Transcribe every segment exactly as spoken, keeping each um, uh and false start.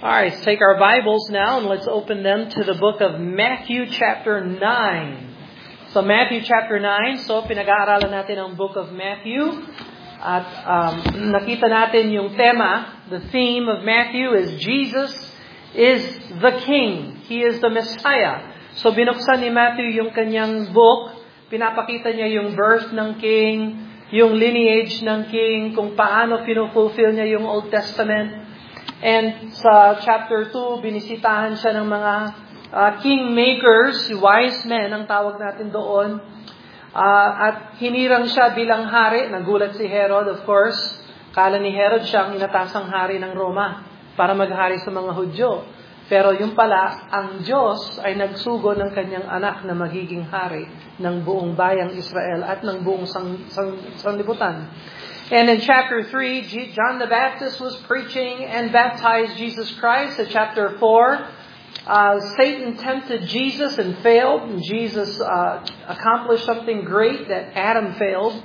All right, let's take our Bibles now and let's open them to the book of Matthew chapter nine. So Matthew chapter nine, so pinag-aaralan natin ang book of Matthew. At um, nakita natin yung tema, the theme of Matthew is Jesus is the King. He is the Messiah. So binuksan ni Matthew yung kanyang book, pinapakita niya yung birth ng King, yung lineage ng King, kung paano pinufulfill niya yung Old Testament. And sa chapter two, binisitahan siya ng mga uh, kingmakers, wise men ang tawag natin doon. Uh, at hinirang siya bilang hari. Nagulat si Herod, of course. Kala ni Herod siya ang inatasang hari ng Roma para maghari sa mga Hudyo. Pero yung pala, ang Diyos ay nagsugo ng kanyang anak na magiging hari ng buong bayang Israel at ng buong sang, sang, sanlibutan. And in chapter three, John the Baptist was preaching and baptized Jesus Christ. At chapter four, uh, Satan tempted Jesus and failed. And Jesus uh, accomplished something great that Adam failed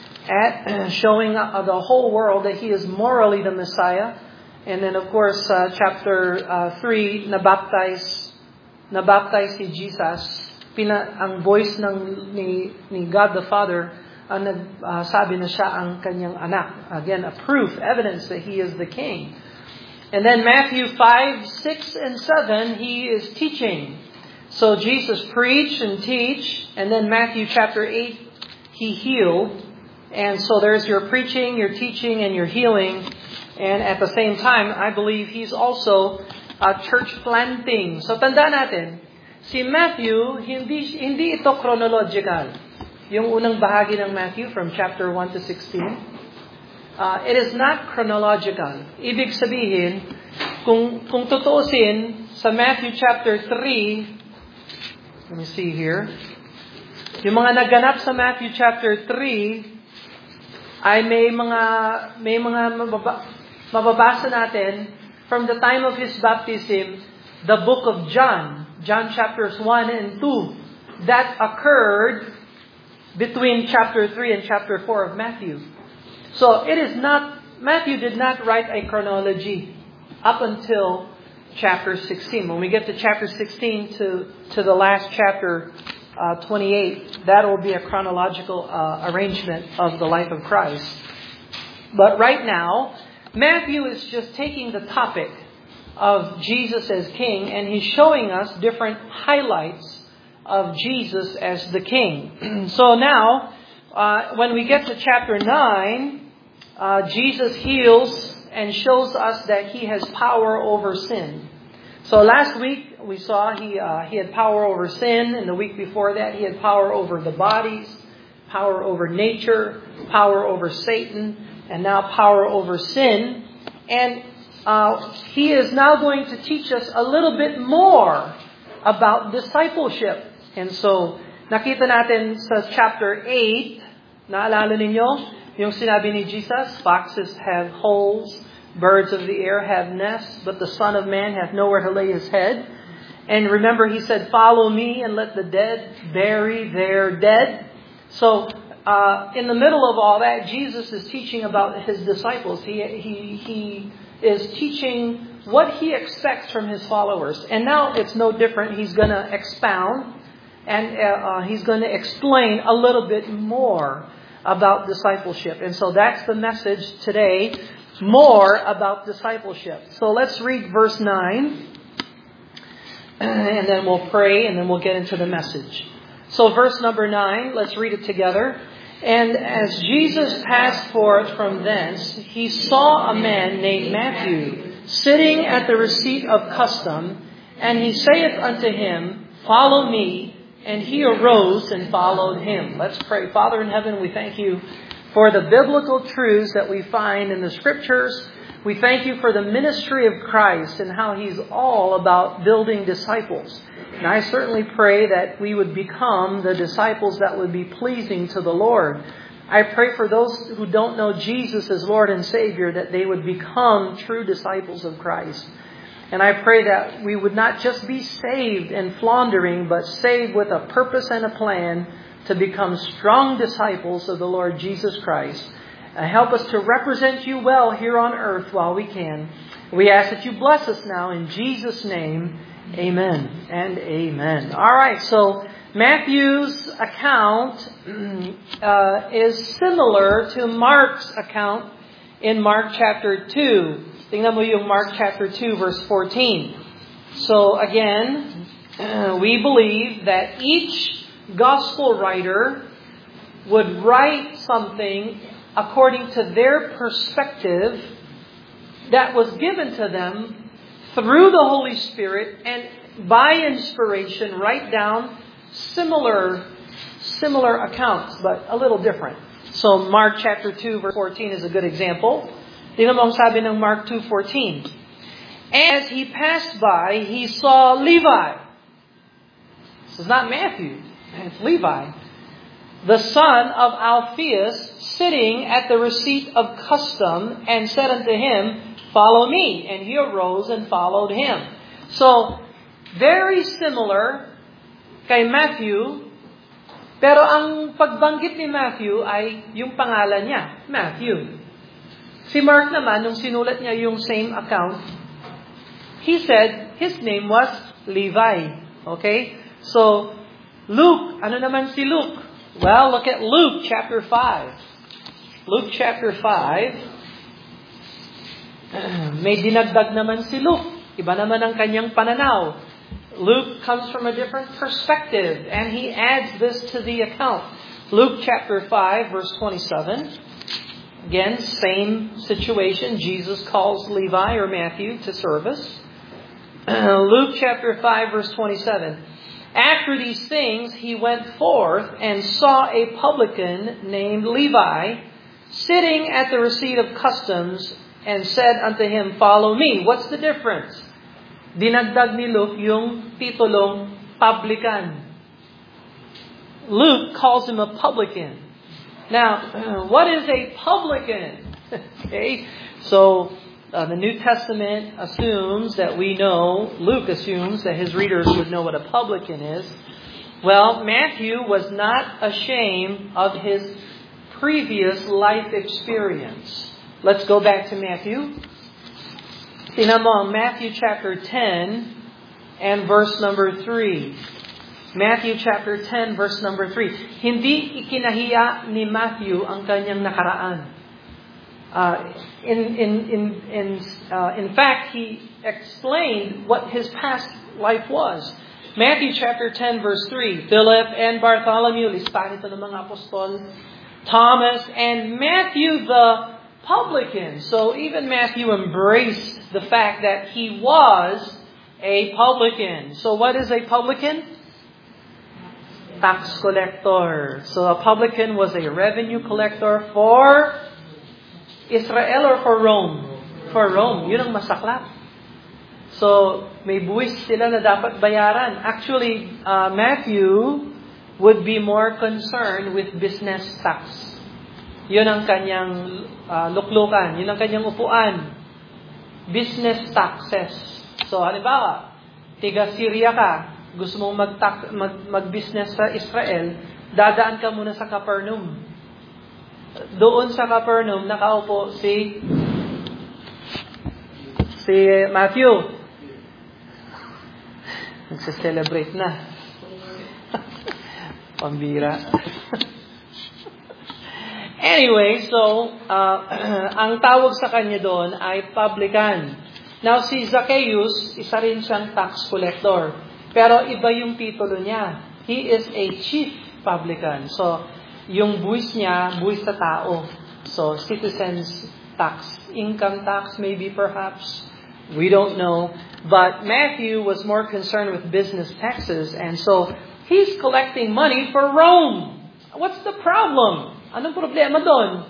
at, showing uh, the whole world that he is morally the Messiah. And then, of course, uh, chapter uh, three, nabaptize, nabaptize si Jesus. Pina, ang voice ng, ni, ni God the Father ang nagsabi uh, na siya ang kanyang anak. Again, a proof, evidence that he is the King. And then Matthew five, six, and seven, he is teaching. So Jesus preached and teach. And then Matthew chapter eight, he healed. And so there's your preaching, your teaching, and your healing. And at the same time, I believe he's also uh, church planting. So tanda natin, si Matthew, hindi, hindi ito chronological. Yung unang bahagi ng Matthew from chapter one to sixteen. Uh, it is not chronological. Ibig sabihin, kung, kung tutuusin sa Matthew chapter three, let me see here, yung mga naganap sa Matthew chapter three, ay may mga, may mga mababa, mababasa natin from the time of His baptism, the book of John, John chapters one and two, that occurred between chapter three and chapter four of Matthew. So it is not, Matthew did not write a chronology up until chapter sixteen. When we get to chapter sixteen to, to the last chapter, uh, twenty-eight, that will be a chronological uh, arrangement of the life of Christ. But right now, Matthew is just taking the topic of Jesus as King, and he's showing us different highlights of Jesus as the King. So now, uh, when we get to chapter nine, uh, Jesus heals and shows us that He has power over sin. So last week we saw He uh, He had power over sin, and the week before that He had power over the bodies, power over nature, power over Satan, and now power over sin. And uh, He is now going to teach us a little bit more about discipleship. And so, nakita natin sa chapter eight, naalala ninyo, yung sinabi ni Jesus, foxes have holes, birds of the air have nests, but the Son of Man hath nowhere to lay His head. And remember, He said, follow me and let the dead bury their dead. So, uh, in the middle of all that, Jesus is teaching about His disciples. He, he, he is teaching what He expects from His followers. And now it's no different. He's going to expound. And uh, He's going to explain a little bit more about discipleship. And so that's the message today, more about discipleship. So let's read verse nine, and then we'll pray, and then we'll get into the message. So verse number nine, let's read it together. And as Jesus passed forth from thence, He saw a man named Matthew sitting at the receipt of custom, and He saith unto him, follow me. And he arose and followed Him. Let's pray. Father in heaven, we thank You for the biblical truths that we find in the Scriptures. We thank You for the ministry of Christ and how He's all about building disciples. And I certainly pray that we would become the disciples that would be pleasing to the Lord. I pray for those who don't know Jesus as Lord and Savior, that they would become true disciples of Christ. And I pray that we would not just be saved and floundering, but saved with a purpose and a plan to become strong disciples of the Lord Jesus Christ. Uh, help us to represent you well here on earth while we can. We ask that you bless us now in Jesus' name. Amen and amen. All right, so Matthew's account uh, is similar to Mark's account in Mark chapter two. Tingnan mo yung Mark chapter two verse fourteen. So again, uh, we believe that each gospel writer would write something according to their perspective that was given to them through the Holy Spirit, and by inspiration write down similar similar accounts, but a little different. So Mark chapter two verse fourteen is a good example. Tingnan mo ang sabi ng Mark two fourteen. As he passed by, he saw Levi. This is not Matthew, it's Levi, the son of Alphaeus, sitting at the receipt of custom, and said unto him, Follow me. And he arose and followed him. So, very similar kay Matthew, pero ang pagbanggit ni Matthew ay yung pangalan niya, Matthew. Si Mark naman, nung sinulat niya yung same account, he said his name was Levi. Okay? So, Luke, ano naman si Luke? Well, look at Luke chapter five. Luke chapter five. May dinagdag naman si Luke. Iba naman ang kanyang pananaw. Luke comes from a different perspective, and he adds this to the account. Luke chapter five, verse twenty-seven. Again, same situation. Jesus calls Levi or Matthew to service. Luke chapter five, verse twenty-seven. After these things, he went forth and saw a publican named Levi sitting at the receipt of customs, and said unto him, Follow me. What's the difference? Dinagdag ni Luke yung titulong publican. Luke calls him a publican. Now, what is a publican? Okay, so uh, the New Testament assumes that we know, Luke assumes that his readers would know what a publican is. Well, Matthew was not ashamed of his previous life experience. Let's go back to Matthew. Tingnan mo, Matthew chapter ten and verse number three. Matthew chapter ten, verse number three. Hindi ikinahiya ni Matthew ang kanyang nakaraan. Uh, in in in in uh, in fact, he explained what his past life was. Matthew chapter ten, verse three. Philip and Bartholomew, listahan ito ng mga apostol. Thomas and Matthew the publican. So even Matthew embraced the fact that he was a publican. So what is a publican? Tax collector. So a publican was a revenue collector for Israel or for Rome? For Rome. Yun ang masaklap. So may buwis sila na dapat bayaran. Actually, uh, Matthew would be more concerned with business tax. Yun ang kanyang uh, luklukan. Yun ang kanyang upuan. Business taxes. So, halimbawa, tiga Syria ka, gusto mong mag-tax, mag, mag-business sa Israel, dadaan ka muna sa Capernaum. Doon sa Capernaum, nakaupo si si Matthew. Nagse-celebrate na. Pambira. Anyway, so, uh, ang tawag sa kanya doon ay publican. Now, si Zacchaeus, isa rin siyang tax collector. Pero iba yung titulo niya. He is a chief publican. So, yung buwis niya, buwis sa tao. So, citizens tax, income tax maybe perhaps. We don't know. But Matthew was more concerned with business taxes. And so, he's collecting money for Rome. What's the problem? Anong problema doon?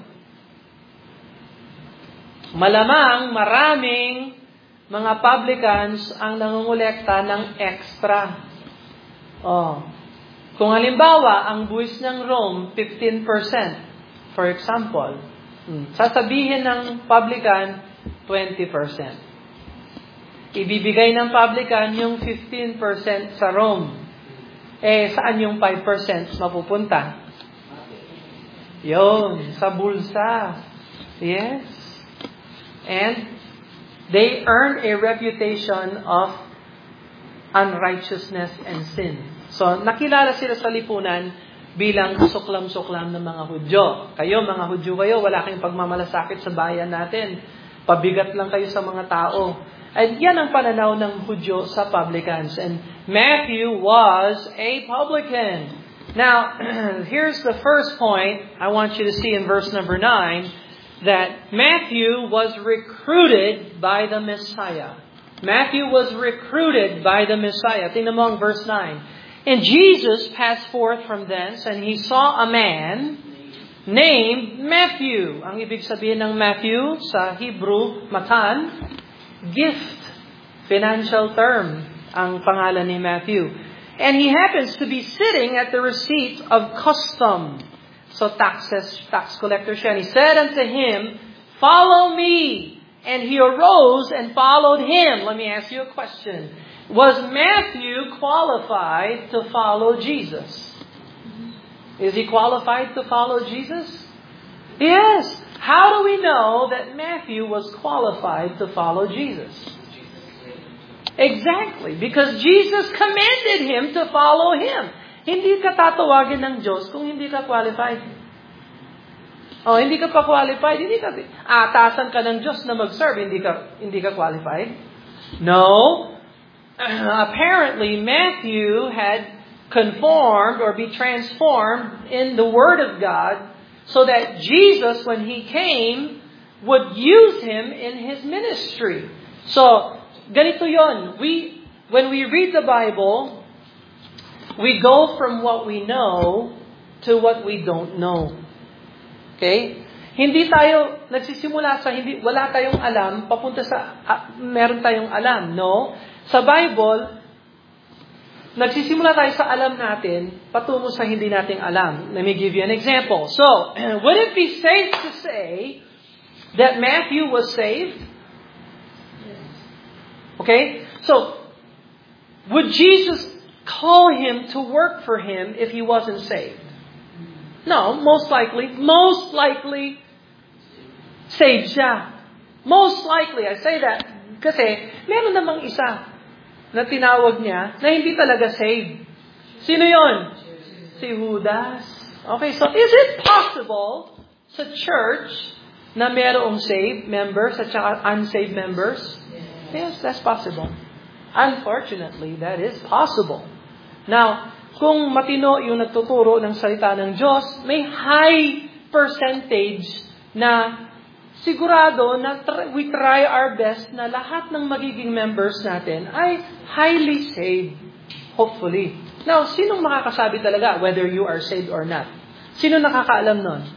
Malamang maraming mga publicans ang nangungulekta ng extra. Oh. Kung halimbawa, ang buwis ng Rome, fifteen percent, for example, sasabihin ng publican, twenty percent. Ibibigay ng publican yung fifteen percent sa Rome. Eh, saan yung five percent mapupunta? Yun, sa bulsa. Yes. And they earned a reputation of unrighteousness and sin. So, nakilala sila sa lipunan bilang suklam-suklam ng mga Hudyo. Kayo, mga Hudyo kayo, wala kayong pagmamalasakit sa bayan natin. Pabigat lang kayo sa mga tao. At yan ang pananaw ng Hudyo sa publicans. And Matthew was a publican. Now, here's the first point I want you to see in verse number nine, that Matthew was recruited by the Messiah. Matthew was recruited by the Messiah. Tingnan mo ang verse nine. And Jesus passed forth from thence, and he saw a man named Matthew. Ang ibig sabihin ng Matthew sa Hebrew, matan, gift, financial term, ang pangalan ni Matthew. And he happens to be sitting at the receipt of custom. So taxes, tax collector siya. And he said unto him, follow me. And he arose and followed him. Let me ask you a question. Was Matthew qualified to follow Jesus? Is he qualified to follow Jesus? Yes. How do we know that Matthew was qualified to follow Jesus? Exactly. Because Jesus commanded him to follow him. Hindi ka tatawagin ng Diyos kung hindi ka qualified. Oh, hindi ka pa qualified, hindi ka atasan ka ng Diyos na mag-serve, hindi ka hindi ka qualified. No. Uh, apparently Matthew had conformed or be transformed in the Word of God so that Jesus, when he came, would use him in his ministry. So, ganito yon. We when we read the Bible, we go from what we know to what we don't know. Okay? Hindi tayo nagsisimula sa hindi wala tayong alam papunta sa uh, meron tayong alam, no? Sa Bible, nagsisimula tayo sa alam natin patungo sa hindi nating alam. Let me give you an example. So, would it be safe to say that Matthew was saved? Okay? So, would Jesus call him to work for him if he wasn't saved? No, most likely, most likely, saved siya. Most likely, I say that kasi meron namang isa na tinawag niya na hindi talaga saved. Sino yon? Si Judas. Okay, so is it possible sa church na merong saved members at saka unsaved members? Yes, that's possible. Unfortunately, that is possible. Now, kung matino yung nagtuturo ng salita ng Diyos, may high percentage na sigurado na tr- we try our best na lahat ng magiging members natin ay highly saved, hopefully. Now, sinong makakasabi talaga whether you are saved or not? Sino nakakaalam nun?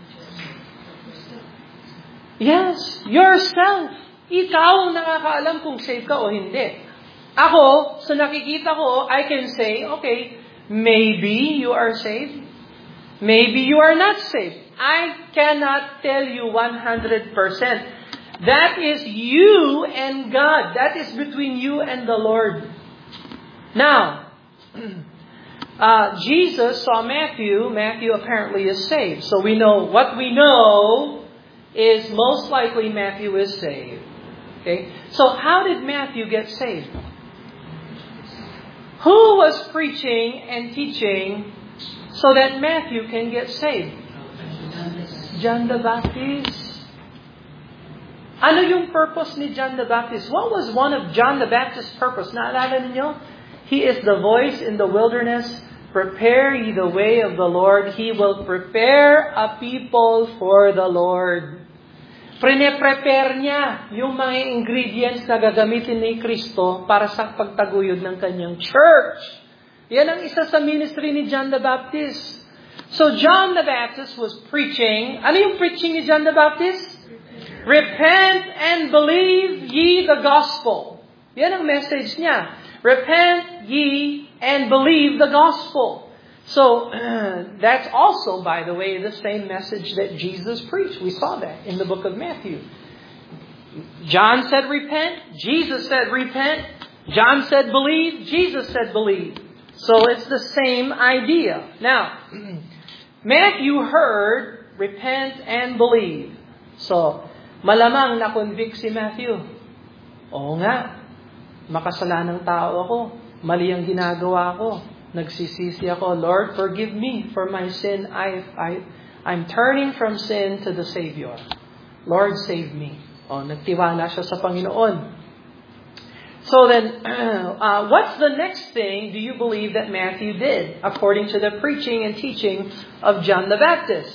Yes, yourself. Ikaw ang nakakaalam kung saved ka o hindi. Ako, sa nakikita ko, I can say, okay, maybe you are saved. Maybe you are not saved. I cannot tell you one hundred percent. That is you and God. That is between you and the Lord. Now, uh, Jesus saw Matthew. Matthew apparently is saved. So we know, what we know is most likely Matthew is saved. Okay? So how did Matthew get saved? Who was preaching and teaching so that Matthew can get saved? John the Baptist. Ano yung purpose ni John the Baptist? What was one of John the Baptist's purpose? Naalala ninyo? He is the voice in the wilderness. Prepare ye the way of the Lord. He will prepare a people for the Lord. Prine-prepare niya yung mga ingredients na gagamitin ni Kristo para sa pagtaguyod ng kanyang church. Yan ang isa sa ministry ni John the Baptist. So John the Baptist was preaching. Ano yung preaching ni John the Baptist? Repent and believe ye the gospel. Yan ang message niya. Repent ye and believe the gospel. So, uh, that's also, by the way, the same message that Jesus preached. We saw that in the book of Matthew. John said repent. Jesus said repent. John said believe. Jesus said believe. So, it's the same idea. Now, Matthew heard repent and believe. So, malamang na-convict si Matthew. Oo nga, makasalanang tao ako. Mali ang ginagawa ko. Nagsisisi ako, Lord, forgive me for my sin. I, I, I'm turning from sin to the Savior. Lord, save me. O, nagtiwala siya sa Panginoon. So then, uh, what's the next thing do you believe that Matthew did, according to the preaching and teaching of John the Baptist?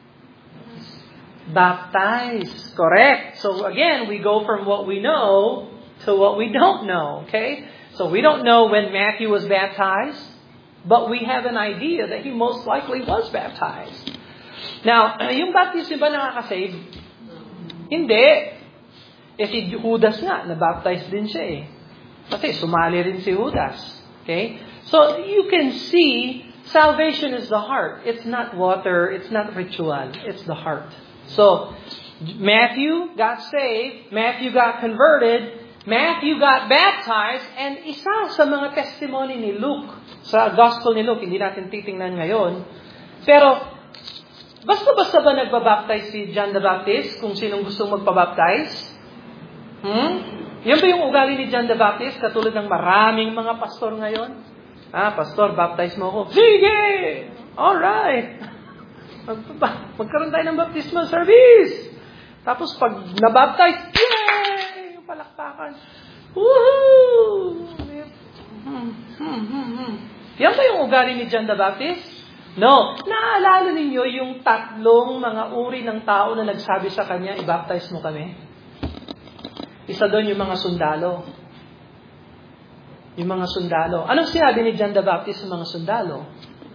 Baptize. Correct. So again, we go from what we know to what we don't know. Okay? So we don't know when Matthew was baptized, but we have an idea that he most likely was baptized. Now, yung baptism ba nakaka-save? Hindi. Eh si Judas nga, nabaptize din siya eh. Kasi sumali rin si Judas. Okay? So you can see, salvation is the heart. It's not water, it's not ritual, it's the heart. So, Matthew got saved, Matthew got converted, Matthew got baptized, and isa sa mga testimony ni Luke, sa Gospel ni Luke, hindi natin titingnan ngayon, pero basta-basta ba nagbabaptize si John the Baptist kung sinong gustong magpabaptize? Hmm? Yan ba yung ugali ni John the Baptist, katulad ng maraming mga pastor ngayon? Ah, pastor, baptize mo ako. Sige! Alright! Mag- magkaroon tayo ng baptismal service! Tapos pag nabaptize, yay! Yung palakpakan. Woohoo! Hmm, hmm, hmm, hmm. Yan ba yung ugali ni John the Baptist? No. Naalala ninyo yung tatlong mga uri ng tao na nagsabi sa kanya, i-baptize mo kami? Isa doon yung mga sundalo. Yung mga sundalo. Anong sinabi ni John the Baptist sa mga sundalo?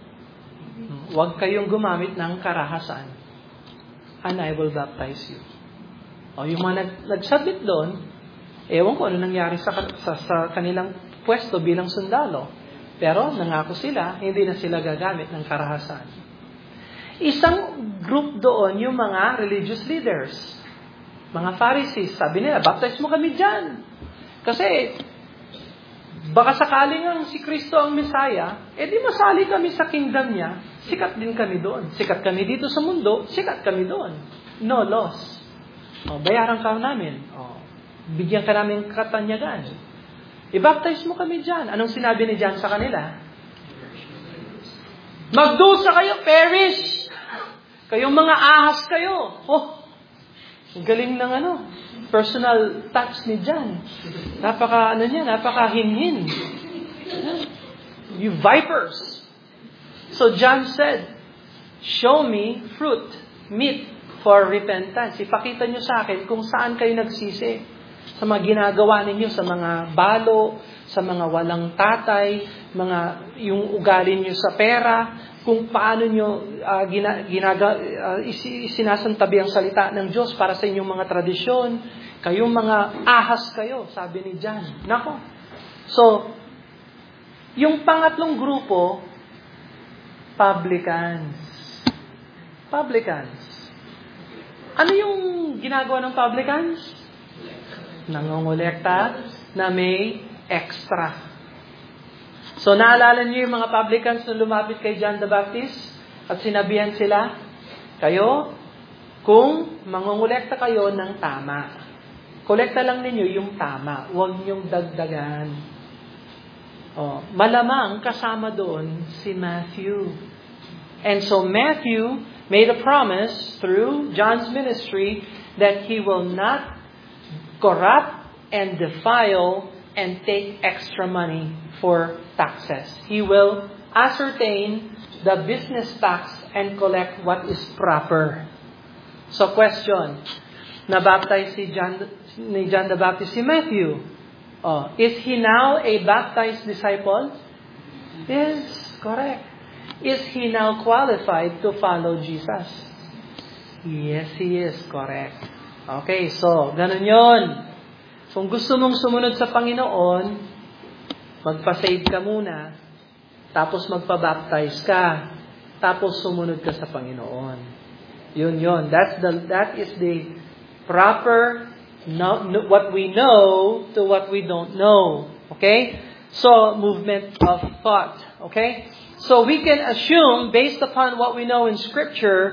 Huwag kayong gumamit ng karahasan, and I will baptize you. O yung mga nag- nagsabit doon, ewan ko ano nangyari sa, sa, sa kanilang pwesto bilang sundalo. Pero nangako sila, hindi na sila gagamit ng karahasan. Isang group doon yung mga religious leaders. Mga Pharisees, sabi nila, baptize mo kami dyan. Kasi, baka sakaling ang si Kristo ang Messiah, eh di masali kami sa kingdom niya, sikat din kami doon. Sikat kami dito sa mundo, sikat kami doon. No loss. O, bayaran ka namin. O, bigyan ka namin katanyagan. I-baptize mo kami dyan. Anong sinabi ni John sa kanila? Magdusa kayo, perish! Kayong mga ahas kayo. Oh, galing ng ano, personal touch ni John. Napaka, ano niya, napaka hinhin. You vipers. So John said, show me fruit, meat for repentance. Ipakita nyo sa akin kung saan kayo nagsisi. Sa mga ginagawa ninyo, sa mga balo, sa mga walang tatay, mga yung ugali nyo sa pera, kung paano nyo uh, gina, ginaga, uh, isinasantabi ang salita ng Diyos para sa inyong mga tradisyon. Kayong mga ahas kayo, sabi ni John. Nako. So, yung pangatlong grupo, publicans. Publicans. Ano yung ginagawa ng publicans? Nangongolekta na may extra. So, naalala niyo yung mga publicans na lumapit kay John the Baptist at sinabihan sila, kayo, kung mangongolekta kayo ng tama, kolekta lang ninyo yung tama, huwag niyong dagdagan. Oh, malamang kasama doon si Matthew. And so Matthew made a promise through John's ministry that he will not corrupt and defile and take extra money for taxes. He will ascertain the business tax and collect what is proper. So question, nabaptize si John, ni John the Baptist si Matthew. Oh, is he now a baptized disciple? Yes, correct. Is he now qualified to follow Jesus? Yes, he is, correct. Okay, so, ganun yun. Kung gusto mong sumunod sa Panginoon, magpa-save ka muna, tapos magpa-baptize ka, tapos sumunod ka sa Panginoon. Yun yun. That's the, that is the proper, no, no, what we know to what we don't know. Okay? So, movement of thought. Okay? So, we can assume, based upon what we know in Scripture,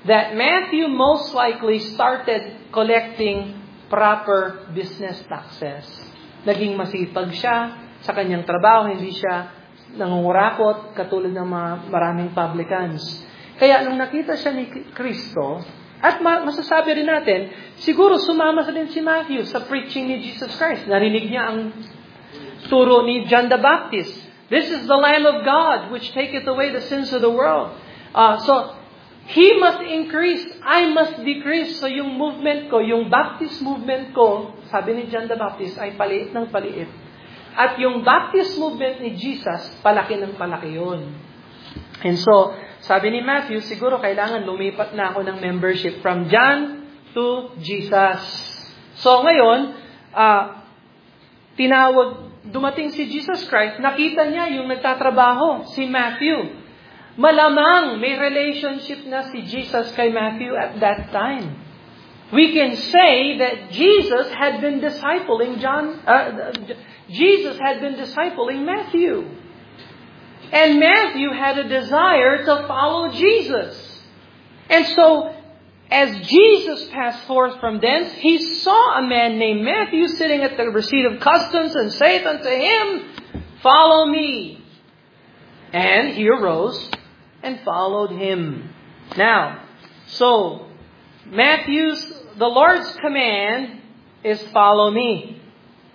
that Matthew most likely started collecting proper business taxes. Naging masipag siya sa kanyang trabaho, hindi siya nangungurakot katulad ng mga maraming publicans. Kaya nung nakita siya ni Kristo, at masasabi rin natin, siguro sumama sa din si Matthew sa preaching ni Jesus Christ. Narinig niya ang turo ni John the Baptist. This is the Lamb of God which taketh away the sins of the world. Uh, so, He must increase, I must decrease. So yung movement ko, yung Baptist movement ko, sabi ni John the Baptist, ay paliit ng paliit. At yung Baptist movement ni Jesus, palaki ng palaki yun. And so, sabi ni Matthew, siguro kailangan lumipat na ako ng membership from John to Jesus. So ngayon, uh, tinawag, dumating si Jesus Christ, nakita niya yung nagtatrabaho, si Matthew. Malamang may relationship na si Jesus kay Matthew at that time. We can say that Jesus had been discipling John, uh, Jesus had been discipling Matthew. And Matthew had a desire to follow Jesus. And so, as Jesus passed forth from thence, he saw a man named Matthew sitting at the receipt of customs and saith unto him, Follow me. And he arose and followed him. Now, so, Matthew's, the Lord's command is follow me.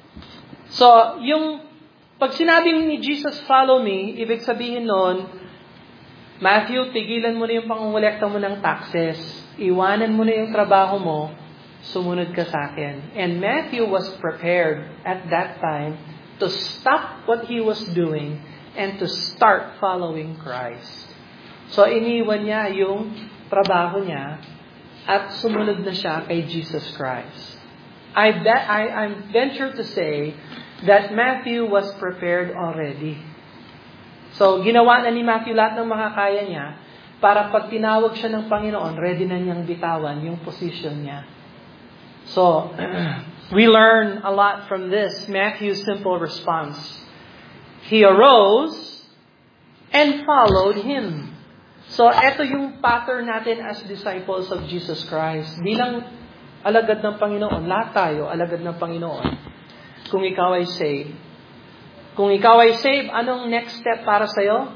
So, yung, pag sinabing ni Jesus, follow me, ibig sabihin nun, Matthew, tigilan mo na yung pangungulekta mo ng taxes. Iwanan mo na yung trabaho mo, sumunod ka sa akin. And Matthew was prepared at that time to stop what he was doing and to start following Christ. So, iniwan niya yung trabaho niya at sumunod na siya kay Jesus Christ. I, bet, I, I venture to say that Matthew was prepared already. So, ginawa na ni Matthew lahat ng makakaya niya para pag tinawag siya ng Panginoon, ready na niyang bitawan yung position niya. So, we learn a lot from this. Matthew's simple response. He arose and followed him. So, ito yung pattern natin as disciples of Jesus Christ. Bilang alagad ng Panginoon, lahat tayo alagad ng Panginoon. Kung ikaw ay saved. Kung ikaw ay saved, anong next step para sa'yo?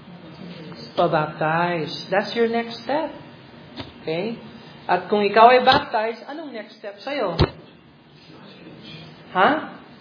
Pabaptize. That's your next step. Okay? At kung ikaw ay baptized, anong next step sa'yo? Ha? Huh?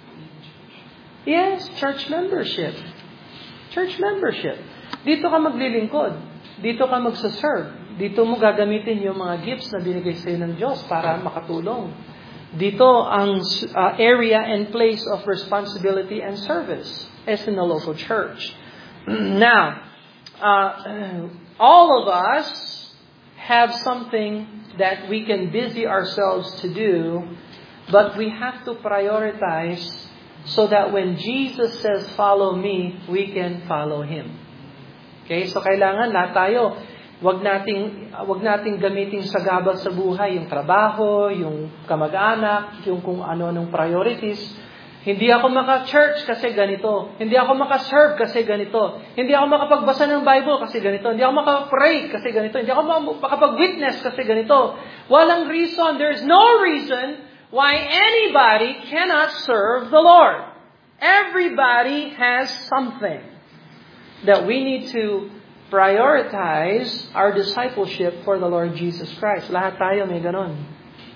Yes, church membership. Church membership. Dito ka maglilingkod. Dito ka magsaserve. Dito mo gagamitin yung mga gifts na binigay sa'yo ng Diyos para makatulong. Dito ang uh, area and place of responsibility and service as in the local church. Now, uh, all of us have something that we can busy ourselves to do, but we have to prioritize so that when Jesus says, follow me, we can follow Him. Okay, so kailangan lahat tayo, wag nating wag nating gamitin sa gabal sa buhay yung trabaho, yung kamag-anak, yung kung ano-anong priorities. Hindi ako maka-church kasi ganito. Hindi ako maka-serve kasi ganito. Hindi ako makapagbasa ng Bible kasi ganito. Hindi ako maka-pray kasi ganito. Hindi ako makapag-witness kasi ganito. Walang reason. There's no reason why anybody cannot serve the Lord. Everybody has something that we need to prioritize our discipleship for the Lord Jesus Christ. Lahat tayo may ganon.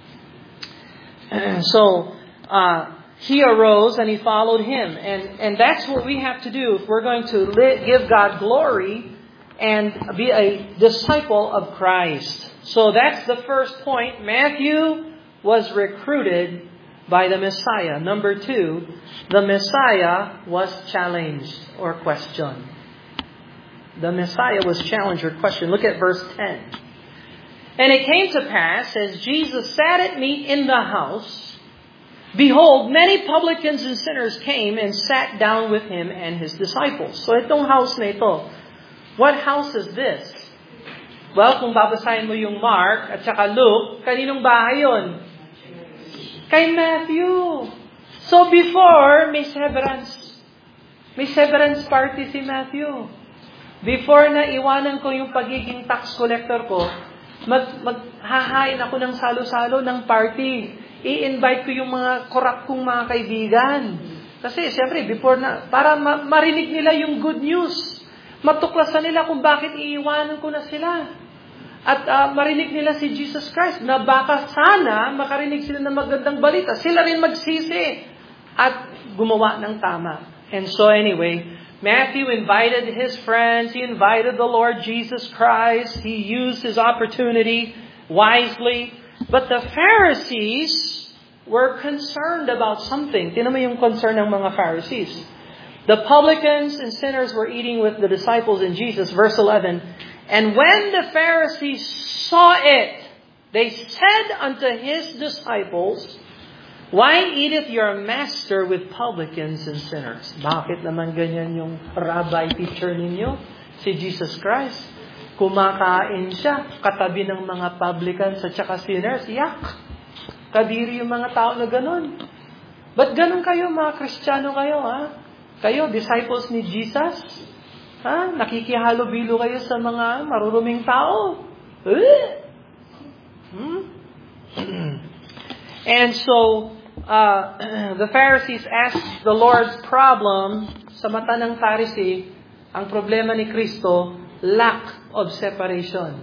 So, uh, he arose and he followed him. And, and that's what we have to do if we're going to li- give God glory and be a disciple of Christ. So that's the first point. Matthew was recruited by the Messiah. Number two, the Messiah was challenged or questioned. The Messiah was challenged or questioned. Look at verse ten. And it came to pass, as Jesus sat at meat in the house, behold, many publicans and sinners came and sat down with him and his disciples. So itong house na ito, what house is this? Well, kung babasahin mo yung Mark at saka Luke, kaninong bahay yun? Kay Matthew. So before, may severance. May severance party si Matthew. Before na iwanan ko yung pagiging tax collector ko, Mag, maghahain ako ng salo-salo ng party. I-invite ko yung mga corrupt kong mga kaibigan. Kasi siyempre, before na, para ma- marinig nila yung good news. Matuklasan nila kung bakit iiwanan ko na sila. At uh, marinig nila si Jesus Christ na baka sana makarinig sila ng magandang balita. Sila rin magsisi at gumawa ng tama. And so anyway, Matthew invited his friends. He invited the Lord Jesus Christ. He used his opportunity wisely. But the Pharisees were concerned about something. Tingnan mo yung concern ng mga Pharisees. The publicans and sinners were eating with the disciples in Jesus. Verse eleven, and when the Pharisees saw it, they said unto his disciples, why eateth your master with publicans and sinners? Bakit naman ganyan yung rabbi teacher ninyo? Si Jesus Christ. Kumakain siya, katabi ng mga publicans at saka sinners. Yak! Kadiri yung mga tao na ganun. Ba't ganun kayo, mga Kristiyano kayo, ha? Kayo, disciples ni Jesus? Ha? Nakikihalo-bilo kayo sa mga maruruming tao? Eh? Hmm? And so, uh, the Pharisees asked the Lord's problem sa mata ng Pharisee, ang problema ni Kristo, lack of separation.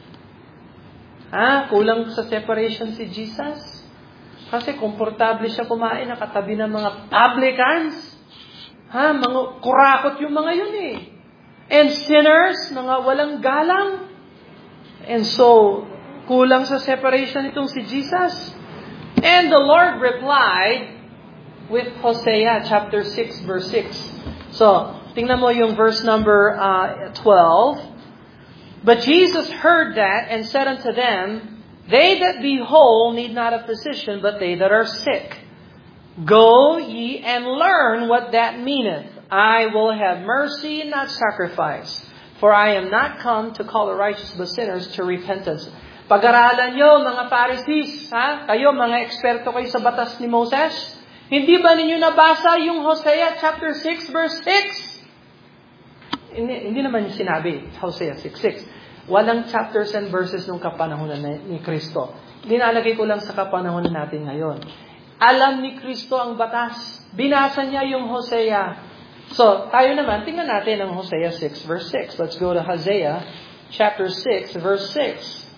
Ha? Kulang sa separation si Jesus? Kasi komportable siya kumain na katabi ng mga publicans. Ha? Mga kurakot yung mga yun eh. And sinners, mga walang galang. And so, kulang sa separation itong si Jesus. And the Lord replied with Hosea chapter six verse six. So, tingnan mo yung verse number uh, twelve. But Jesus heard that and said unto them, they that be whole need not a physician, but they that are sick. Go ye and learn what that meaneth. I will have mercy, not sacrifice. For I am not come to call the righteous but sinners to repentance. Pag-aralan nyo, mga Pharisees, ha? Kayo, mga eksperto kayo sa batas ni Moses. Hindi ba ninyo nabasa yung Hosea chapter six verse six? Hindi, hindi naman sinabi, Hosea six six. Walang chapters and verses nung kapanahonan ni Kristo. Dinalagay ko lang sa kapanahonan natin ngayon. Alam ni Kristo ang batas. Binasa niya yung Hosea. So, tayo naman, tingnan natin ang Hosea six verse six. Let's go to Hosea chapter six verse six.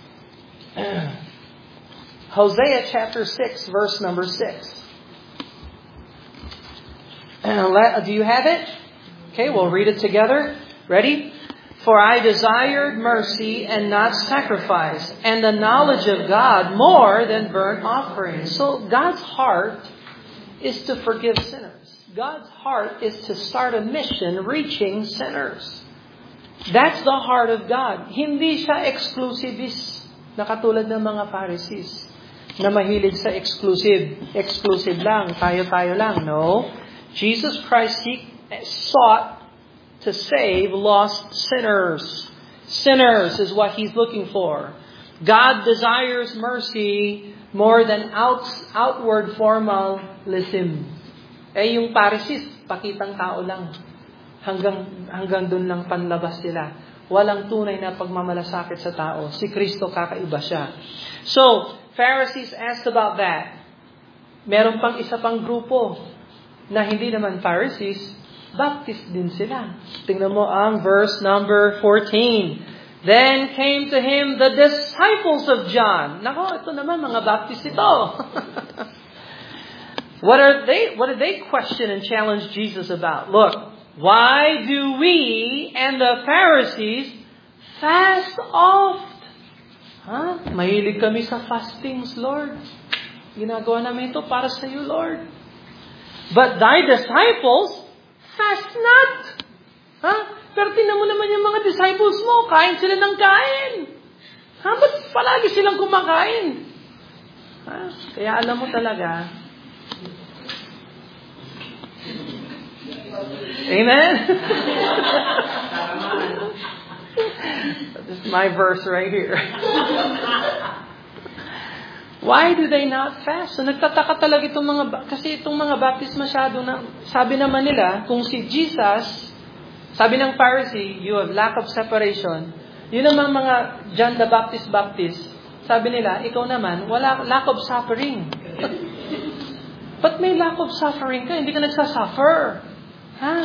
Hosea chapter six verse number six. Do you have it? Okay, we'll read it together. Ready? For I desired mercy and not sacrifice, and the knowledge of God more than burnt offerings. So God's heart is to forgive sinners. God's heart is to start a mission reaching sinners. That's the heart of God. Hindi siya exclusivist na katulad ng mga Pharisees na mahilig sa exclusive. Exclusive lang, tayo-tayo lang. No. Jesus Christ he sought to save lost sinners. Sinners is what He's looking for. God desires mercy more than out, outward formalism. Eh yung Pharisees, pakitang tao lang. Hanggang, hanggang dun lang panlabas sila. Walang tunay na pagmamalasakit sa tao. Si Kristo kakaiba siya. So, Pharisees asked about that. Meron pang isa pang grupo na hindi naman Pharisees, Baptist din sila. Tingnan mo ang verse number fourteen. Then came to him the disciples of John. Nako, ito naman mga Baptist ito. What are they? What did they question and challenge Jesus about? Look, why do we and the Pharisees fast oft? Huh? Mahilig kami sa fastings, Lord. Ginagawa namin ito para sa iyo, Lord. But thy disciples fast not. Ha? Pero tingnan mo naman yung mga disciples mo. Kain sila ng kain. Ha? Ba't palagi silang kumakain? Ha? Kaya alam mo talaga. Amen? This is my verse right here. Why do they not fast? So nagtataka talaga itong mga, kasi itong mga Baptist masyado na, sabi naman nila, kung si Jesus, sabi ng Pharisee, you have lack of separation, Yun naman mga John the Baptist Baptist, sabi nila, ikaw naman, wala, lack of suffering. Ba't may lack of suffering ka? Hindi ka nagsasuffer. Ha?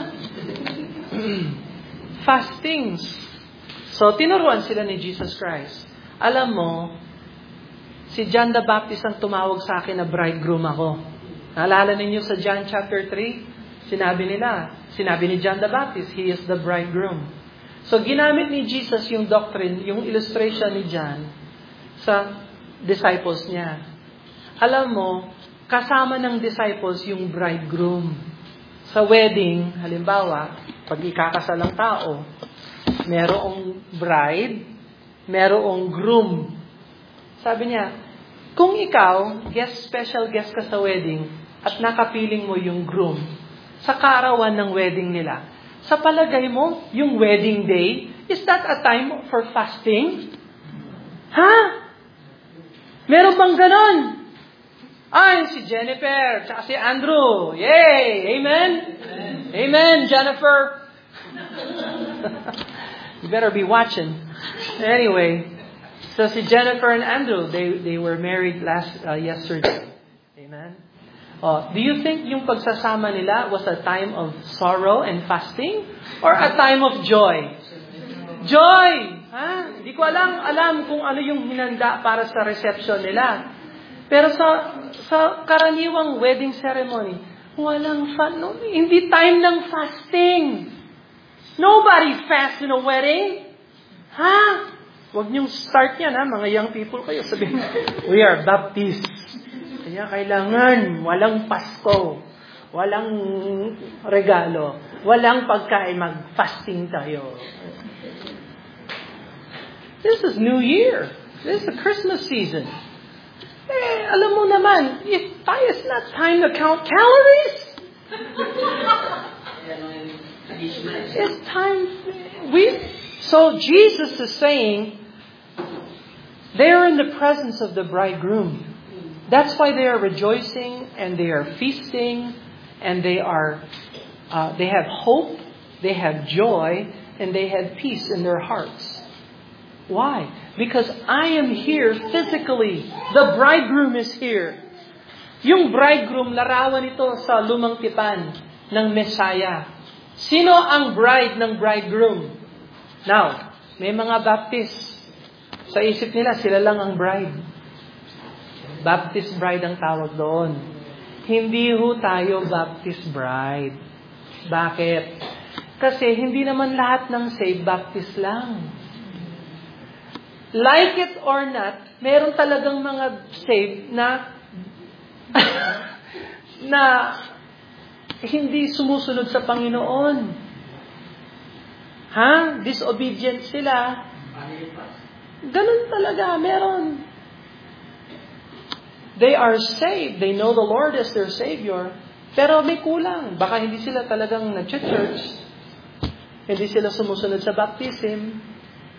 Fastings. So, tinuruan sila ni Jesus Christ. Alam mo, si John the Baptist ang tumawag sa akin na bridegroom ako. Naalala ninyo sa John chapter three? Sinabi nila, sinabi ni John the Baptist, he is the bridegroom. So, ginamit ni Jesus yung doctrine, yung illustration ni John sa disciples niya. Alam mo, kasama ng disciples yung bridegroom. Sa wedding, halimbawa, pag ikakasal ang tao, merong bride, merong groom. Sabi niya, kung ikaw, guest, special guest ka sa wedding, at nakapiling mo yung groom, sa kaarawan ng wedding nila, sa palagay mo, yung wedding day, is that a time for fasting? Ha? Meron bang ganon? Ay, si Jennifer, tsaka si Andrew. Yay! Amen? Amen, Amen Jennifer. You better be watching. Anyway, so si Jennifer and Andrew, they they were married last uh, yesterday. Amen? Oh, do you think yung pagsasama nila was a time of sorrow and fasting? Or a time of joy? Joy! Ha? Hindi ko alam, alam kung ano yung hinanda para sa reception nila. Pero sa sa karaniwang wedding ceremony, walang fun. No, hindi time ng fasting. Nobody fasts in a wedding. Ha? Huwag niyong start yan, ha? Mga young people kayo. Sabihin, we are Baptists. Kaya kailangan walang Pasko. Walang regalo. Walang pagkain. Mag-fasting tayo. This is New Year. This is the Christmas season. Eh, alam mo naman, if it's not time to count calories. It's time. We. So Jesus is saying, they're in the presence of the bridegroom. That's why they are rejoicing and they are feasting and they are, uh, they have hope, they have joy, and they have peace in their hearts. Why? Because I am here physically. The bridegroom is here. Yung bridegroom, larawan ito sa lumang tipan ng Messiah. Sino ang bride ng bridegroom? Now, may mga Baptist. Sa isip nila, sila lang ang bride. Baptist bride ang tawag doon. Hindi ho tayo Baptist bride. Bakit? Kasi hindi naman lahat ng saved Baptist lang. Like it or not, meron talagang mga saved na na hindi sumusunod sa Panginoon. Ha? Disobedient sila. Ganun talaga, meron. They are saved. They know the Lord as their Savior. Pero may kulang. Baka hindi sila talagang nag-church. Hindi sila sumusunod sa baptism.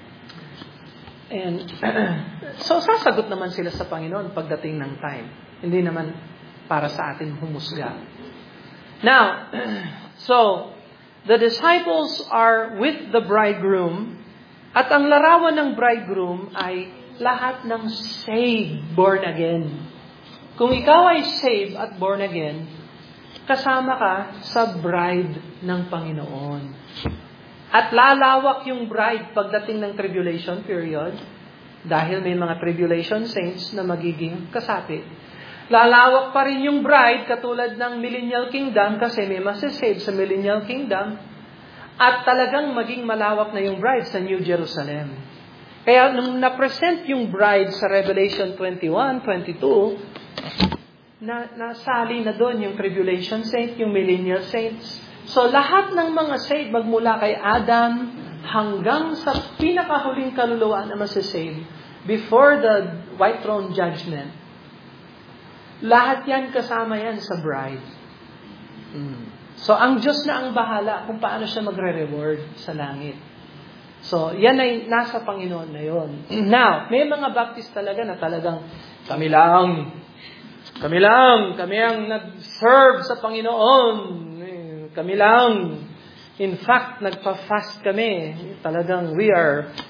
And so, sasagot naman sila sa Panginoon pagdating ng time. Hindi naman para sa atin humusga. Now, so, the disciples are with the bridegroom, at ang larawan ng bridegroom ay lahat ng saved, born again. Kung ikaw ay saved at born again, kasama ka sa bride ng Panginoon. At lalawak yung bride pagdating ng tribulation period dahil may mga tribulation saints na magiging kasapi. Lalawak pa rin yung bride katulad ng millennial kingdom kasi may masasave sa millennial kingdom at talagang maging malawak na yung bride sa New Jerusalem. Kaya nung na-present yung bride sa Revelation twenty-one, twenty-two, na nasali na doon yung tribulation saint, yung millennial saints. So, lahat ng mga saved, magmula kay Adam hanggang sa pinakahuling kaluluwa na masasave, before the white throne judgment, lahat yan kasama yan sa bride. Mm. So, ang Diyos na ang bahala kung paano siya magre-reward sa langit. So, yan ay nasa Panginoon na yon. Now, may mga Baptist talaga na talagang, kami lang, kami lang, kami ang nag-serve sa Panginoon. Kami lang. In fact, nagpa-fast kami. Talagang we are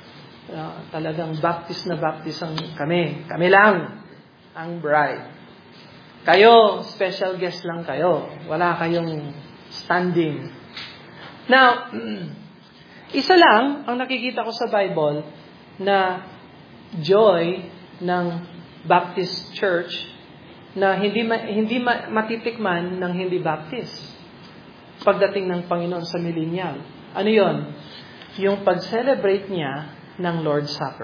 Uh, talagang baptist na baptist ang kami. Kami lang ang bride. Kayo, special guest lang kayo. Wala kayong standing. Now, isa lang ang nakikita ko sa Bible na joy ng Baptist Church na hindi ma, hindi ma, matitikman ng hindi Baptist pagdating ng Panginoon sa millennial. Ano yon? Yung pag-celebrate niya ng Lord's Supper.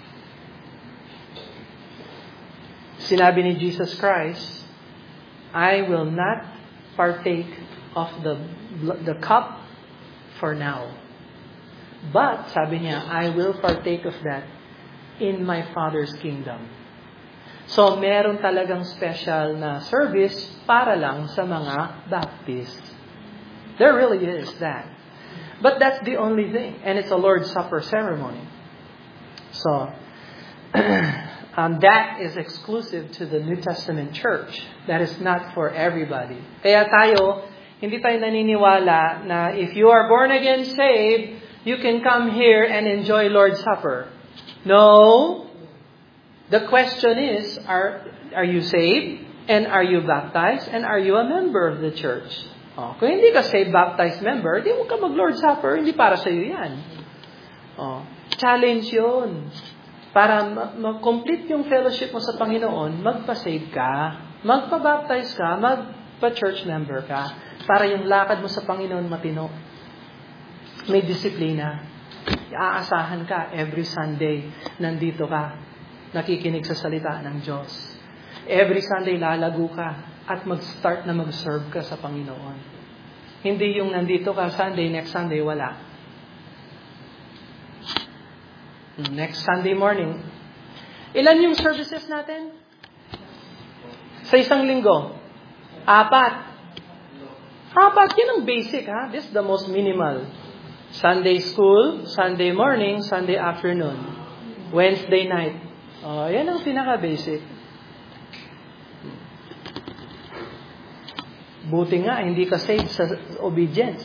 Sinabi ni Jesus Christ, I will not partake of the the cup for now. But, sabi niya, I will partake of that in my Father's kingdom. So, meron talagang special na service para lang sa mga Baptist. There really is that. But that's the only thing. And it's a Lord's Supper ceremony. So, um, that is exclusive to the New Testament church. That is not for everybody. Kaya tayo, hindi tayo naniniwala na if you are born again saved, you can come here and enjoy Lord's Supper. No. The question is, are, are you saved? And are you baptized? And are you a member of the church? Oh, kung hindi ka saved, baptized member, hindi mo ka mag-Lord's Supper, hindi para sa iyo yan. Oh, challenge yun. Para mag-complete yung fellowship mo sa Panginoon, magpa-save ka, magpa-baptize ka, magpa-church member ka, para yung lakad mo sa Panginoon matino. May disiplina. Aasahan ka every Sunday, nandito ka, nakikinig sa salita ng Diyos. Every Sunday, lalago ka at mag-start na mag-serve ka sa Panginoon. Hindi yung nandito ka Sunday, next Sunday, wala. Next Sunday morning, ilan yung services natin? Sa isang linggo? Apat. Apat, yun ang basic, ha? This is the most minimal. Sunday school, Sunday morning, Sunday afternoon, Wednesday night. Oh, yan ang pinaka-basic. Buti nga, hindi ka saved sa obedience.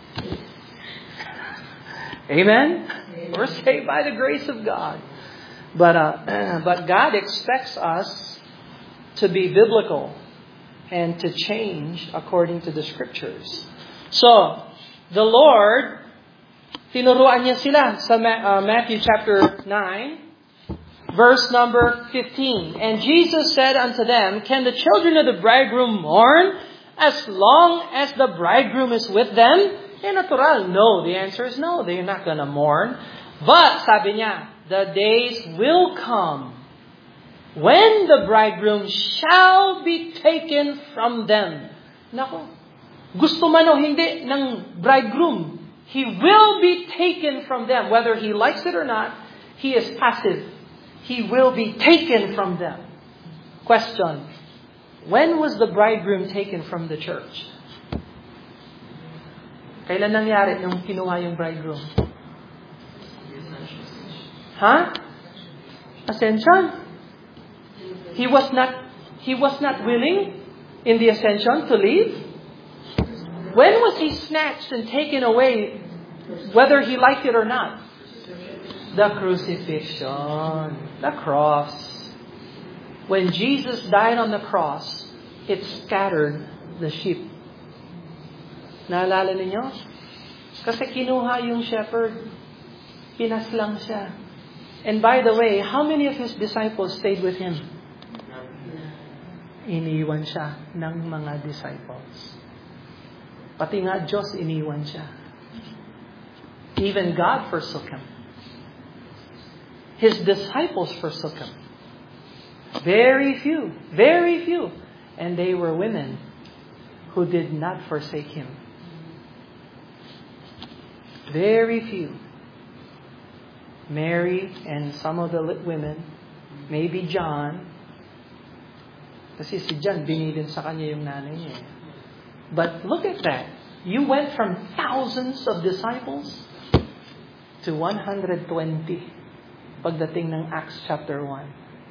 Amen? We're saved by the grace of God. But uh, but God expects us to be biblical and to change according to the Scriptures. So, the Lord, tinuruan niya sila sa uh, Matthew chapter nine, verse number fifteen. And Jesus said unto them, Can the children of the bridegroom mourn as long as the bridegroom is with them? Eh, natural. No. The answer is no. They're not gonna mourn. But, sabi niya, the days will come when the bridegroom shall be taken from them. Nako. Gusto man o hindi ng bridegroom, he will be taken from them. Whether he likes it or not, he is passive. He will be taken from them. Question. When was the bridegroom taken from the church? Kailan nangyari nung kinuha yung bridegroom? Huh? Ascension? He was not he was not willing in the ascension to leave? When was he snatched and taken away, whether he liked it or not? The crucifixion, the cross. When Jesus died on the cross, it scattered the sheep. Naalala ninyo? Kasi kinuha yung shepherd. Pinaslang siya. And by the way, how many of his disciples stayed with him? Iniwan siya ng mga disciples. Pati nga Diyos iniwan siya. Even God forsook him. His disciples forsook him. Very few. Very few. And they were women who did not forsake him. Very few. Mary and some of the women, maybe John, kasi si John, binilin sa kanya yung nanay niya. But look at that. You went from thousands of disciples to one hundred twenty pagdating ng Acts chapter one.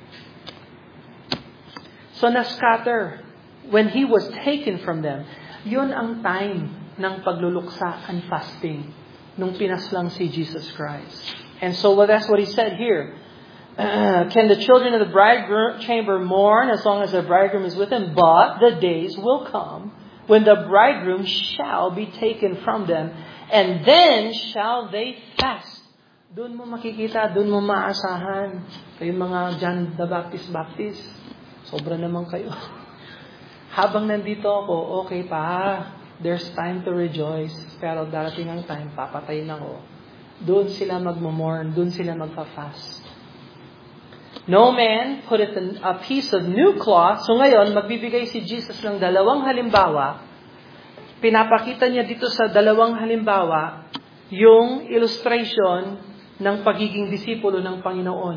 So na-scatter. When he was taken from them, yun ang time ng pagluluksa and fasting nung pinaslang si Jesus Christ. And so well, that's what he said here. Uh, can the children of the bridegroom chamber mourn as long as the bridegroom is with them? But the days will come when the bridegroom shall be taken from them, and then shall they fast. Doon mo makikita, doon mo maasahan. Kayo mga John the Baptist Baptist, sobra naman kayo. Habang nandito ako, okay pa. There's time to rejoice. Pero darating ang time, papatayin ako. Doon sila magmamorn, doon sila magpa-fast. No man putteth a piece of new cloth. So ngayon, magbibigay si Jesus ng dalawang halimbawa. Pinapakita niya dito sa dalawang halimbawa yung illustration ng pagiging disipulo ng Panginoon.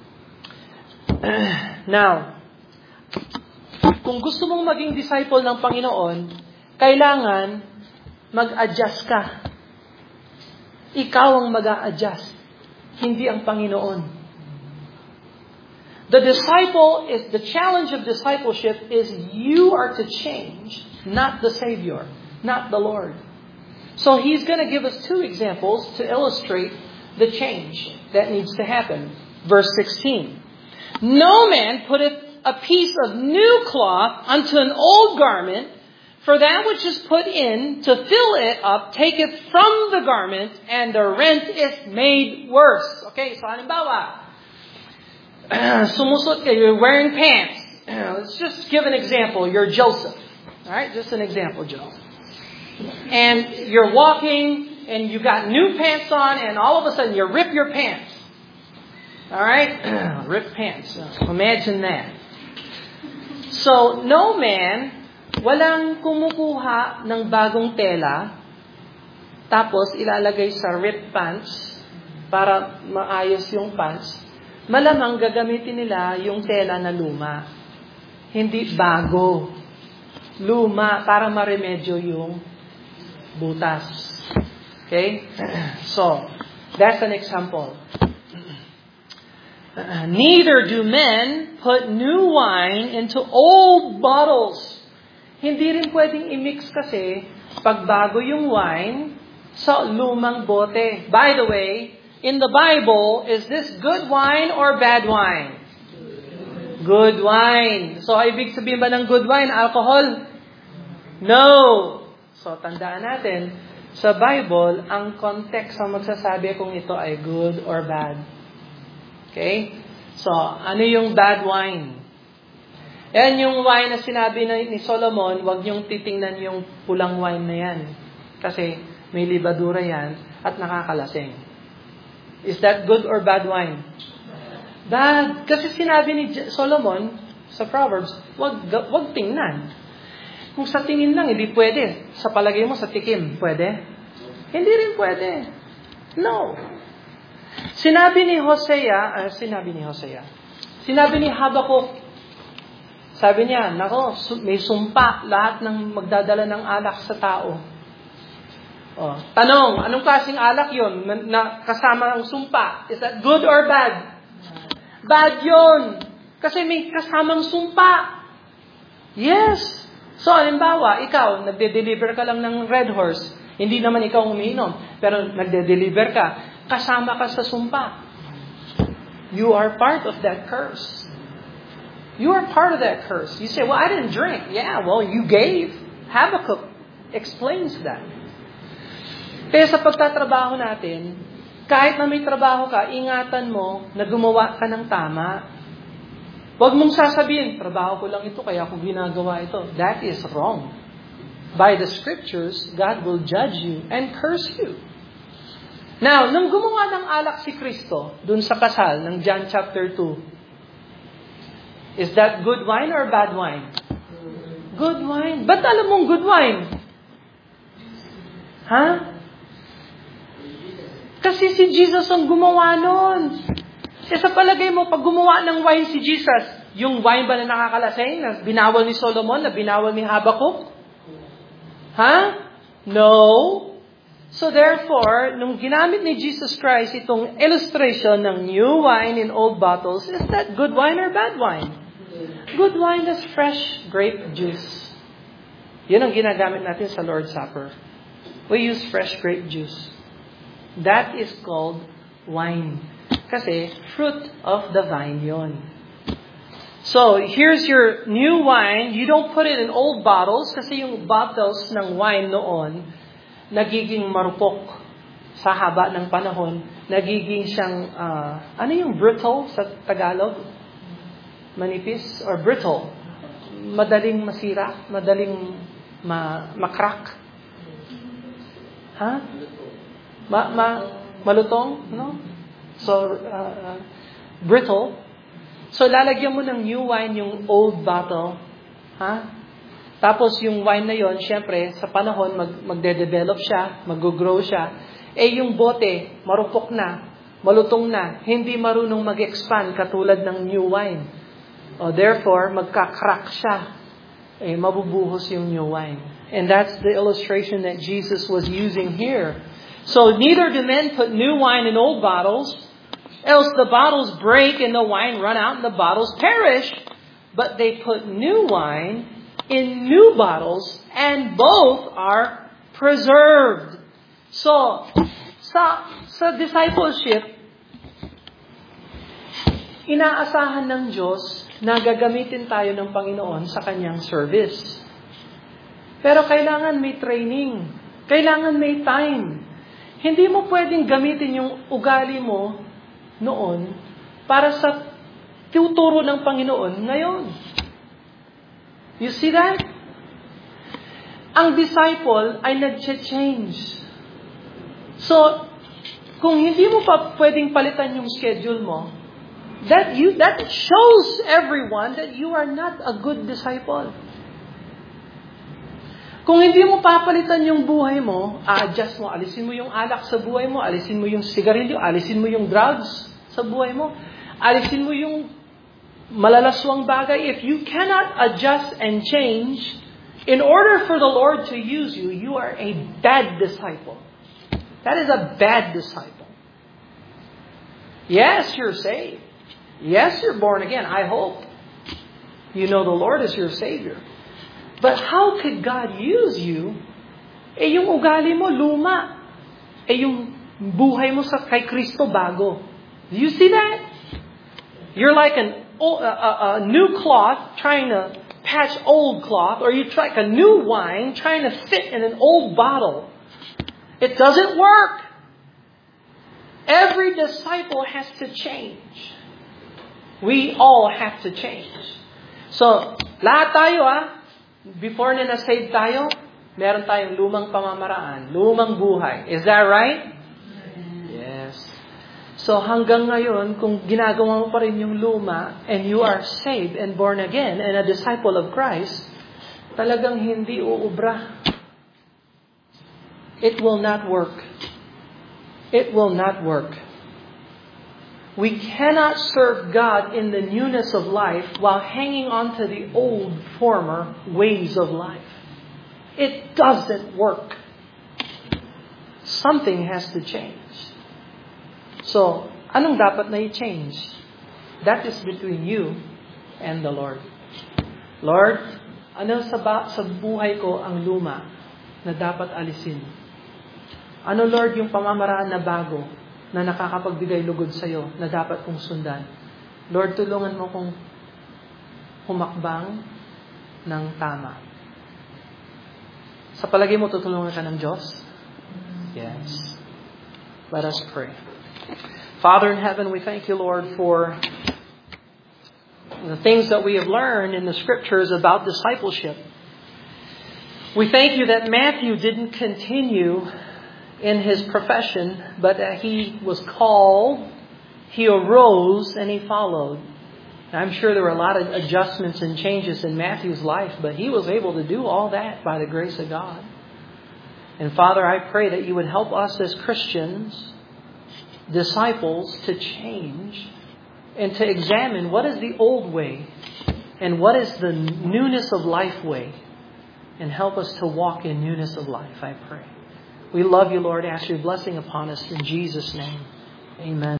Now, kung gusto mong maging disciple ng Panginoon, kailangan mag-adjust ka. Ikaw ang mag-a-adjust, hindi ang Panginoon. The disciple is, the challenge of discipleship is you are to change, not the Savior, not the Lord. So He's going to give us two examples to illustrate the change that needs to happen. Verse sixteen. No man putteth a piece of new cloth unto an old garment, for that which is put in to fill it up taketh from the garment, and the rent is made worse. Okay, so halimbawa, sumusot kayo, you're wearing pants. Let's just give an example. You're Joseph. All right, just an example, Joe. And you're walking, and you got new pants on, and all of a sudden you rip your pants. All right, rip pants. Imagine that. So, no man, walang kumukuha ng bagong tela, tapos ilalagay sa ripped pants para maayos yung pants. Malamang gagamitin nila yung tela na luma. Hindi bago. Luma para maremedyo yung butas. Okay? So, that's an example. Neither do men put new wine into old bottles. Hindi rin pwedeng i-mix kasi pag bago yung wine sa lumang bote. By the way, in the Bible, is this good wine or bad wine? Good wine. So, ibig sabihin ba ng good wine, alcohol? No. So, tandaan natin, sa Bible, ang context ang magsasabi kung ito ay good or bad. Okay? So, ano yung bad wine? Yan yung wine na sinabi ni Solomon, huwag niyong titingnan yung pulang wine na yan. Kasi may libadura yan at nakakalasing. Is that good or bad wine? Bad. Kasi sinabi ni Solomon sa Proverbs, wag, wag tingnan. Kung sa tingin lang, hindi pwede. Sa palagay mo, sa tikim, pwede? Hindi rin pwede. No. Sinabi ni Hosea, uh, sinabi ni Hosea, sinabi ni Habakuk, sabi niya, nako, may sumpa lahat ng magdadala ng alak sa tao. Oh, tanong, anong klaseng alak yun na, na kasama ang sumpa? Is that good or bad? Bad yun. Kasi may kasamang sumpa. Yes. So, halimbawa, ikaw, nagde-deliver ka lang ng Red Horse. Hindi naman ikaw umiinom, pero nagde-deliver ka. Kasama ka sa sumpa. You are part of that curse. You are part of that curse. You say, well, I didn't drink. Yeah, well, you gave. Habakkuk explains that. Kaya sa pagtatrabaho natin, kahit na may trabaho ka, ingatan mo na gumawa ka ng tama. Huwag mong sasabihin, trabaho ko lang ito, kaya ako ginagawa ito. That is wrong. By the scriptures, God will judge you and curse you. Now, nung gumawa ng alak si Kristo, dun sa kasal ng John chapter two, is that good wine or bad wine? Good wine. Ba't alam mong good wine? Ha? Huh? Kasi si Jesus ang gumawa nun. Kasi sa palagay mo, pag gumawa ng wine si Jesus, yung wine ba na nakakalasing, na binawal ni Solomon, na binawal ni Habakuk? Ha? Huh? No. So therefore, nung ginamit ni Jesus Christ itong illustration ng new wine in old bottles, is that good wine or bad wine? Good wine is fresh grape juice. Yun ang ginagamit natin sa Lord's Supper. We use fresh grape juice. That is called wine. Kasi fruit of the vine yon. So, here's your new wine. You don't put it in old bottles kasi yung bottles ng wine noon nagiging marupok sa haba ng panahon. Nagiging siyang, uh, ano yung brittle sa Tagalog? Manipis or brittle? Madaling masira? Madaling ma- makrack? Ha? Ma- ma- malutong? No? So, uh, uh, brittle. So, lalagyan mo ng new wine yung old bottle. Ha? Tapos, yung wine na yon, syempre, sa panahon, mag, magde-develop siya, mag-grow siya. Eh, yung bote, marupok na, malutong na, hindi marunong mag-expand katulad ng new wine. O, therefore, magka-crack siya. Eh, mabubuhos yung new wine. And that's the illustration that Jesus was using here. So, neither do men put new wine in old bottles, else the bottles break and the wine run out and the bottles perish. But they put new wine in new bottles and both are preserved. So, sa, sa discipleship, inaasahan ng Diyos na gagamitin tayo ng Panginoon sa Kanyang service. Pero kailangan may training. Kailangan may time. Hindi mo pwedeng gamitin yung ugali mo noon para sa tuturo ng Panginoon ngayon. You see that? Ang disciple ay nag-change. So, kung hindi mo pa pwedeng palitan yung schedule mo, that you that shows everyone that you are not a good disciple. Kung hindi mo papalitan yung buhay mo, a-adjust mo, alisin mo yung alak sa buhay mo, alisin mo yung sigarilyo, alisin mo yung drugs sa buhay mo, alisin mo yung malalaswang bagay. If you cannot adjust and change, in order for the Lord to use you, you are a bad disciple. That is a bad disciple. Yes, you're saved. Yes, you're born again. I hope you know the Lord is your Savior. But how could God use you? Eh, yung ugali mo, luma. Eh, yung buhay mo sa kay Kristo, bago. Do you see that? You're like an, a, a, a new cloth trying to patch old cloth, or you're like a new wine trying to fit in an old bottle. It doesn't work. Every disciple has to change. We all have to change. So, lahat tayo ah, before na na-save tayo, meron tayong lumang pamamaraan, lumang buhay. Is that right? Yes. So hanggang ngayon, kung ginagawa mo pa rin yung luma, and you are saved and born again, and a disciple of Christ, talagang hindi uubra. It will not work. It will not work. We cannot serve God in the newness of life while hanging on to the old, former ways of life. It doesn't work. Something has to change. So, anong dapat na i-change? That is between you and the Lord. Lord, ano sa, ba- sa buhay ko ang luma na dapat alisin? Ano, Lord, yung pamamaraan na bago na nakakapagbigay lugod sa iyo na dapat kong sundan? Lord, tulungan mo kong humakbang ng tama. Sa palagay mo, tutulungan ka ng Diyos? Yes. Let us pray. Father in heaven, we thank you, Lord, for the things that we have learned in the Scriptures about discipleship. We thank you that Matthew didn't continue in his profession, but that he was called, he arose, and he followed. I'm sure there were a lot of adjustments and changes in Matthew's life, but he was able to do all that by the grace of God. And Father, I pray that you would help us as Christians, disciples, to change and to examine what is the old way and what is the newness of life way, and help us to walk in newness of life, I pray. We love you, Lord. I ask your blessing upon us in Jesus' name. Amen.